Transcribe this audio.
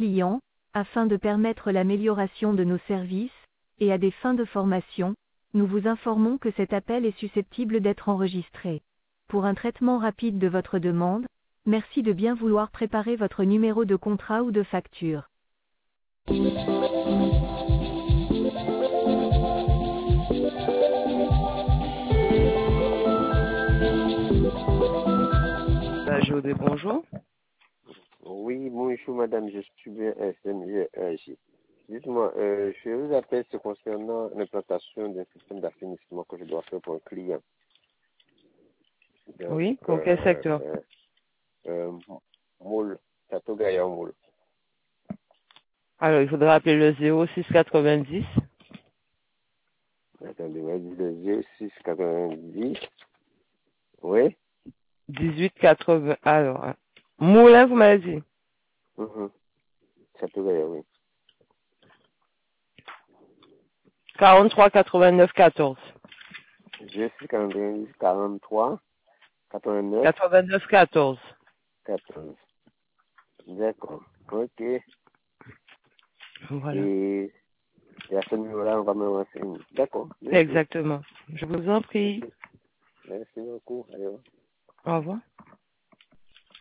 clients, afin de permettre l'amélioration de nos services, et à des fins de formation, nous vous informons que cet appel est susceptible d'être enregistré. Pour un traitement rapide de votre demande, merci de bien vouloir préparer votre numéro de contrat ou de facture. Jodé, bonjour. Oui, bonjour madame, je suis bien SMG. Dites-moi, je vous appelle ce concernant l'implantation d'un système d'assainissement que je dois faire pour un client. Donc, Oui, pour quel secteur? Moule, Château Gaillard Moule. Alors, il faudra appeler le 0690. Attendez, on va dire le 0690. Oui? 1880. Alors, Moulin, vous m'avez dit. Château Gaillard, oui. 43 89 14. 0690 43 89 89 14. 14. D'accord. Ok. Voilà. Et à ce niveau-là, on va me renseigner. D'accord. Exactement. Je vous en prie. Merci beaucoup. Allez, Au revoir.